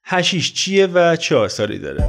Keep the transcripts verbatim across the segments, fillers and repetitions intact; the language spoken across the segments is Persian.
حشیش چیه و چه آثاری داره؟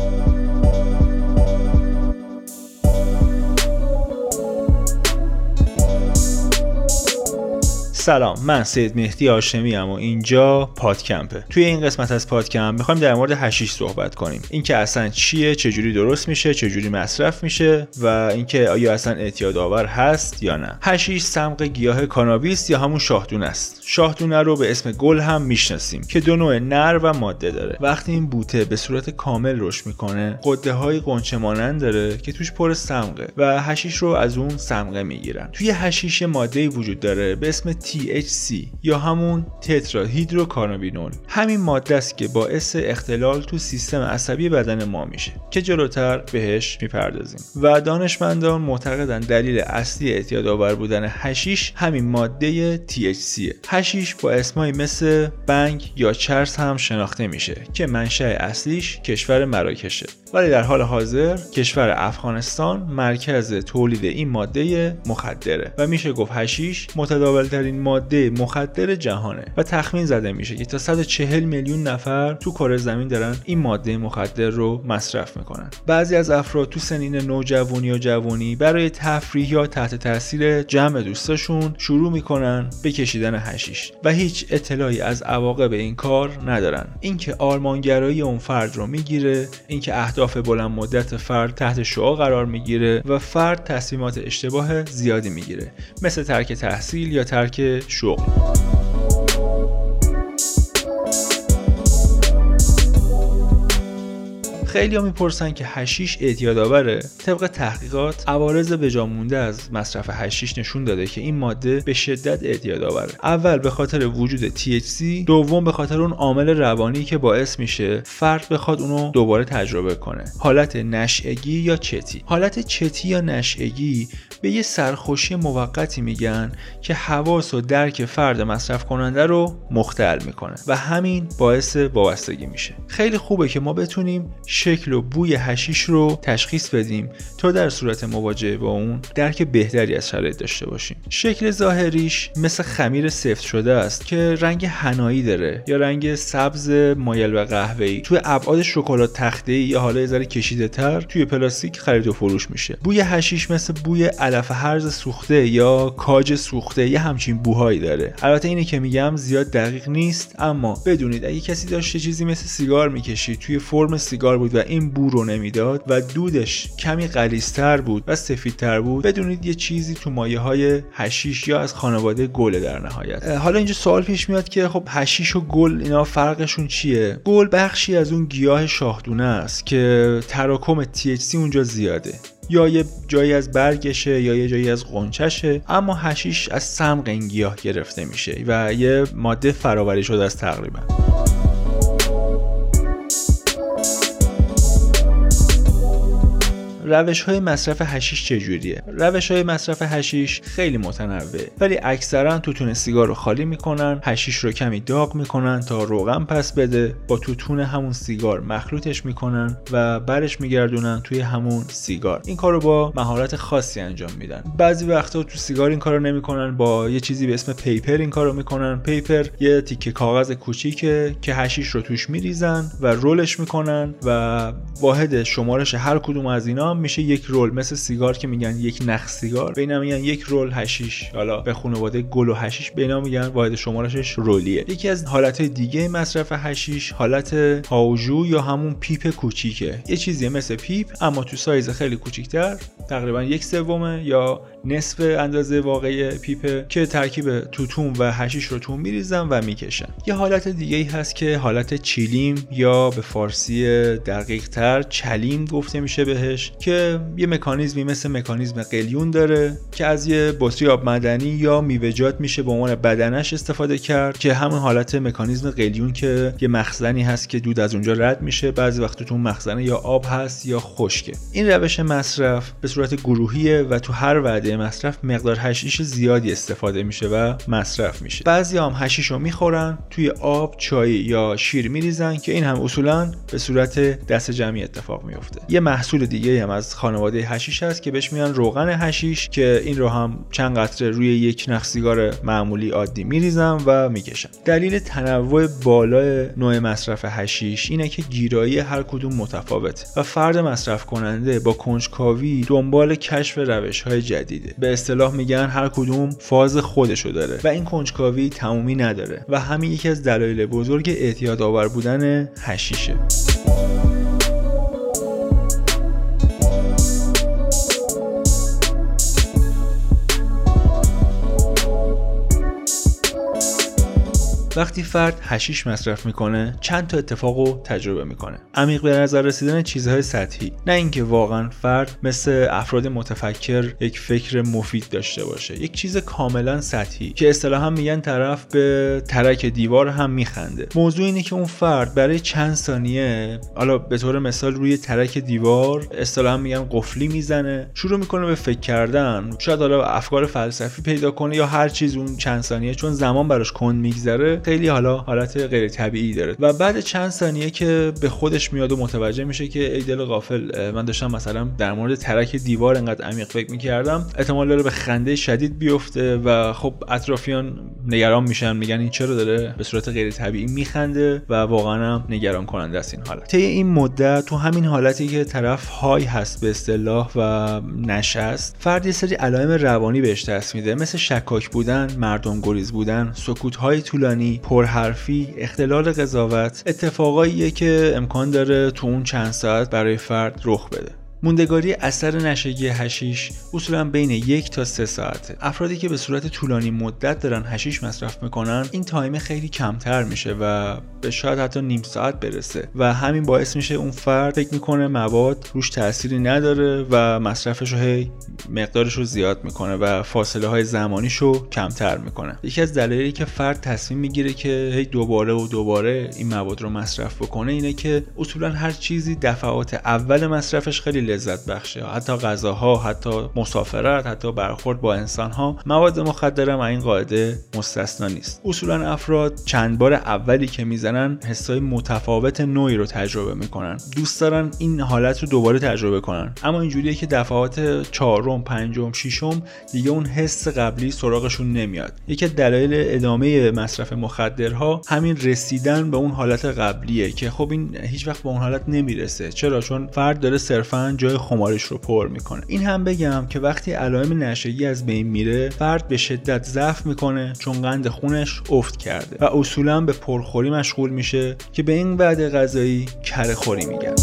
سلام، من سید مهدی هاشمی ام و اینجا پادکمپه. توی این قسمت از پادکمپ میخوایم در مورد حشیش صحبت کنیم. اینکه اصلا چیه، چجوری درست میشه، چجوری مصرف میشه و اینکه آیا اصلا اعتیادآور هست یا نه. حشیش سمق گیاه کانابیس یا همون شاهدونه است. شاهدونه رو به اسم گل هم میشناسیم که دو نوع نر و ماده داره. وقتی این بوته به صورت کامل رشد میکنه، غده‌های قنچه مانند داره که توش پر سمقه و حشیش رو از اون سمقه میگیرن. توی حشیش ماده‌ای وجود داره به اسم تی اچ سی یا همون تترا هیدروکانابینول. همین ماده است که باعث اختلال تو سیستم عصبی بدن ما میشه که جلوتر بهش میپردازیم. و دانشمندان معتقدن دلیل اصلی اعتیادآور بودن حشیش همین ماده تی اچ سی. حشیش با اسمایی مثل بنگ یا چرس هم شناخته میشه که منشأ اصلیش کشور مراکشه، ولی در حال حاضر کشور افغانستان مرکز تولید این ماده مخدره و میشه گفت حشیش متداول ترین ماده مخدر جهانه و تخمین زده میشه که تا صد و چهل میلیون نفر تو کره زمین دارن این ماده مخدر رو مصرف میکنن. بعضی از افراد تو سنین نوجوانی و جوانی برای تفریح یا تحت تاثیر جمع دوستاشون شروع میکنن به کشیدن حشیش و هیچ اطلاعی از عواقب این کار ندارن. اینکه آرمانگرایی اون فرد رو میگیره، اینکه اهداف بلند مدت فرد تحت شعاع قرار میگیره و فرد تصمیمات اشتباه زیادی میگیره، مثل ترک تحصیل یا ترک شغل. خیلی ها میپرسن که حشیش اعتیادآوره. طبق تحقیقات عوارض بجا مونده از مصرف حشیش نشون داده که این ماده به شدت اعتیادآوره. اول به خاطر وجود تی اچ سی، دوم به خاطر اون عامل روانی که باعث میشه فرد بخواد اونو دوباره تجربه کنه. حالت نشئگی یا چتی. حالت چتی یا نشئگی به یه سرخوشی موقتی میگن که حواس و درک فرد مصرف کننده رو مختل میکنه و همین باعث وابستگی میشه. خیلی خوبه که ما بتونیم شکل و بوی حشیش رو تشخیص بدیم تا در صورت مواجهه با اون درک بهتری از شرایط داشته باشیم. شکل ظاهریش مثل خمیر سفت شده است که رنگ حنایی داره یا رنگ سبز مایل به قهوه‌ای. توی ابعاد شکلات تخته‌ای یا حالا یه ذره کشیده‌تر توی پلاستیک خرید و فروش میشه. بوی حشیش مثل بوی علف هرز سوخته یا کاج سوخته، یه همچین بوهایی داره. البته اینی که میگم زیاد دقیق نیست، اما بدونید اگه کسی داشته چیزی مثل سیگار میکشید توی فرم سیگار بود و این بو رو نمیداد و دودش کمی غلیظ‌تر بود و سفیدتر بود، بدونید یه چیزی تو مایه‌های حشیش یا از خانواده گل در نهایت. حالا اینجا سوال پیش میاد که خب حشیش و گل اینا فرقشون چیه؟ گل بخشی از اون گیاه شاهدونه است که تراکم تی اچ سی اونجا زیاده، یا یه جایی از برگشه یا یه جایی از قنچشه، اما حشیش از سمق این گیاه گرفته میشه و یه ماده فرآوری شده است تقریبا. روش‌های مصرف حشیش چجوریه؟ روش‌های مصرف حشیش خیلی متنوعه، ولی اکثرا توتون سیگار رو خالی میکنن، حشیش رو کمی داغ میکنن تا روغن پس بده، با توتون همون سیگار مخلوطش میکنن و برش میگردونن توی همون سیگار. این کارو با مهارت خاصی انجام میدن. بعضی وقتا تو سیگار این کارو نمیکنن، با یه چیزی به اسم پیپر این کارو میکنن. پیپر یه تیکه کاغذ کوچیکه که حشیش رو توش میریزن و رولش میکنن و واحد شمارش هر کدوم از اینا میشه یک رول. مثل سیگار که میگن یک نخ سیگار، به اینا میگن یک رول حشیش. حالا به خانواده گل و حشیش به اینا میگن واحد شمارشش رولیه. یکی از حالتهای دیگه مصرف حشیش حالت پاوجو یا همون پیپ کوچیکه. یه چیزیه مثل پیپ اما تو سایز خیلی کوچیک‌تر، تقریبا یک سومه یا نصف اندازه واقعی پیپ، که ترکیب توتون و حشیش رو تو میریزن و میکشن. یه حالت دیگه ای هست که حالت چیلیم یا به فارسی دقیق تر چلیم گفته میشه بهش، که یه مکانیزمی مثل مکانیزم قلیون داره که از یه بطری آب معدنی یا میوه‌جات میشه به عنوان بدنش استفاده کرد، که همون حالت مکانیزم قلیون که یه مخزنی هست که دود از اونجا رد میشه. بعضی وقتا تو مخزنه یا آب هست یا خشکه. این روش مصرف به صورت گروهیه و تو هر وعده مصرف مقدار حشیش زیادی استفاده میشه و مصرف میشه. بعضی هم حشیش رو میخورن، توی آب، چای یا شیر میریزن که این هم اصولا به صورت دست جمعی اتفاق میفته. یه محصول دیگه هم از خانواده حشیش هست که بهش میگن روغن حشیش، که این رو هم چند قطره روی یک نخ سیگار معمولی عادی میریزم و میکشم. دلیل تنوع بالای نوع مصرف حشیش اینه که گیرایی هر کدوم متفاوته و فرد مصرف کننده با کنجکاوی دنبال کشف روش‌های جدیده. به اصطلاح میگن هر کدوم فاز خودشو داره و این کنجکاوی تمومی نداره و همین یکی از دلایل بزرگ اعتیادآور بودن حشیشه. وقتی فرد حشیش مصرف میکنه چند تا اتفاقو تجربه میکنه. عمیق به نظر رسیدن چیزهای سطحی، نه اینکه واقعا فرد مثل افراد متفکر یک فکر مفید داشته باشه. یک چیز کاملا سطحی که اصطلاحا میگن طرف به ترک دیوار هم میخنده. موضوع اینه که اون فرد برای چند ثانیه، حالا به طور مثال روی ترک دیوار اصطلاحا میگن قفلی میزنه، شروع میکنه به فکر کردن، شاید حالا افکار فلسفی پیدا کنه یا هر چیز اون چند ثانیه، چون زمان براش کند میگذره خیلی حالا حالت غیر طبیعی داره و بعد چند ثانیه که به خودش میاد و متوجه میشه که ای دل غافل، من داشتم مثلا در مورد ترک دیوار انقدر عمیق فکر میکردم، احتمال داره به خنده شدید بیفته و خب اطرافیان نگران میشن، میگن این چرا داره به صورت غیر طبیعی میخنده و واقعا هم نگران کننده است این حالت. طی این مدت تو همین حالتی که طرف های هست به اصطلاح و نشست، فرد یه سری علائم روانی بهش دست میده، مثل شکاک بودن، مردم گریز بودن، سکوت‌های طولانی، پرحرفی، اختلال قضاوت. اتفاقاییه که امکان داره تو اون چند ساعت برای فرد رخ بده. موندگاری اثر نشگی حشیش اصولا بین یک تا سه ساعته. افرادی که به صورت طولانی مدت دارن حشیش مصرف میکنن این تایم خیلی کمتر میشه و به شاید حتی نیم ساعت برسه و همین باعث میشه اون فرد فکر میکنه مواد روش تأثیری نداره و مصرفش رو هی مقدارش رو زیاد میکنه و فاصله های زمانیش رو کمتر میکنه. یکی از دلایلی که فرد تصمیم میگیره که هی دوباره و دوباره این مواد رو مصرف بکنه اینه که اصولا هر چیزی دفعات اول مصرفش خیلی لذت بخشه، حتی غذاها، حتی مسافرت، حتی برخورد با انسانها. مواد مخدر هم این قاعده مستثنا نیست. اصولا افراد چند بار اولی که میزنن حسای متفاوت نوعی رو تجربه میکنن، دوست دارن این حالت رو دوباره تجربه کنن، اما اینجوریه که دفعات چهارم، پنجم، ششم دیگه اون حس قبلی سراغشون نمیاد. یکی از دلایل ادامه مصرف مخدرها همین رسیدن به اون حالت قبلیه که خب این هیچ وقت به اون حالت نمیرسه. چرا؟ چون فرد داره صرفاً جای خمارش رو پر میکنه. این هم بگم که وقتی علائم نشگی از بین میره، فرد به شدت ضعف میکنه چون قند خونش افت کرده و اصولا به پرخوری مشغول میشه که به این وعده غذایی کره خوری میگن.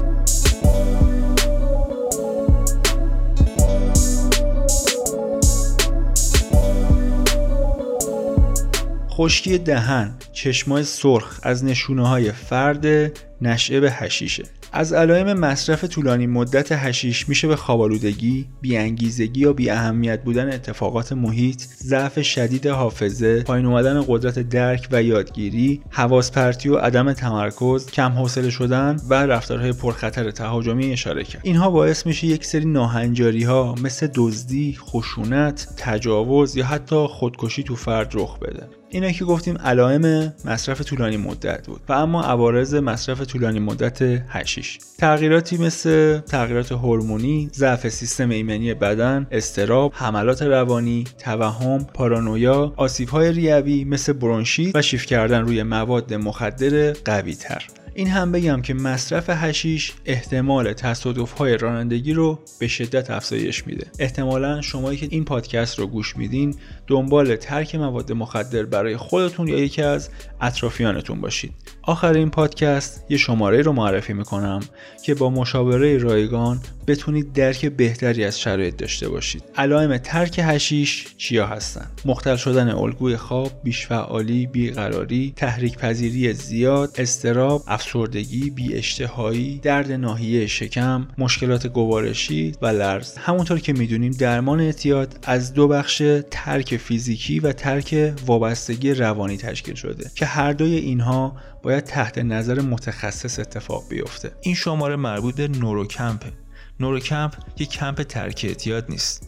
خشکی دهن، چشمای سرخ از نشونه‌های فرد نشئه به حشیشه. از علائم مصرف طولانی مدت حشیش میشه به خواب‌آلودگی، بی‌انگیزگی یا بی‌اهمیت بودن اتفاقات محیط، ضعف شدید حافظه، پایین اومدن قدرت درک و یادگیری، حواس پرتی و عدم تمرکز، کم حوصله شدن و رفتارهای پرخطر تهاجمی اشاره کرد. اینها باعث میشه یک سری ناهنجاری‌ها مثل دزدی، خشونت، تجاوز یا حتی خودکشی تو فرد رخ بده. اینا که گفتیم علائم مصرف طولانی مدت بود و اما عوارض مصرف طولانی مدت حشیش، تغییراتی مثل تغییرات هورمونی، ضعف سیستم ایمنی بدن، اضطراب، حملات روانی، توهم، پارانویا، آسیب‌های ریوی مثل برونشیت و شیفت کردن روی مواد مخدر قوی‌تر. این هم بگم که مصرف حشیش احتمال تصادف‌های رانندگی رو به شدت افزایش میده. احتمالاً شمایی که این پادکست رو گوش میدین دنبال ترک مواد مخدر برای خودتون یا یکی از اطرافیانتون باشید. آخر این پادکست یه شماره رو معرفی میکنم که با مشاوره رایگان بتونید درک بهتری از شرایط داشته باشید. علائم ترک حشیش چیا هستن؟ مختل شدن الگوی خواب، بیش‌فعالی، بیقراری، تحریک پذیری زیاد، اضطراب، افسردگی، بی‌اشتهایی، درد ناحیه شکم، مشکلات گوارشی و لرز. همونطور که میدونیم درمان اعتیاد از دو بخش ترک فیزیکی و ترک وابستگی روانی تشکیل شده که هر دوی اینها باید تحت نظر متخصص اتفاق بیفته. این شماره مربوط به نوروکمپه. نوروکمپ یک کمپ ترک اعتیاد نیست.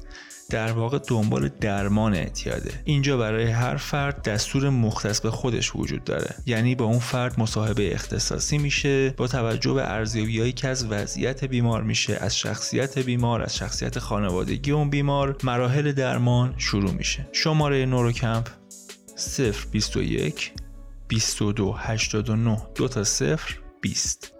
در واقع دنبال درمان اعتیاده. اینجا برای هر فرد دستور مختص به خودش وجود داره، یعنی با اون فرد مصاحبه اختصاصی میشه با توجه به ارزیابی‌هایی که از وضعیت بیمار میشه، از شخصیت بیمار، از شخصیت خانوادگی اون بیمار، مراحل درمان شروع میشه. شماره نوروکمپ صفر بیست و یک بیست و دو هشتاد و نه دو تا صفر بیست.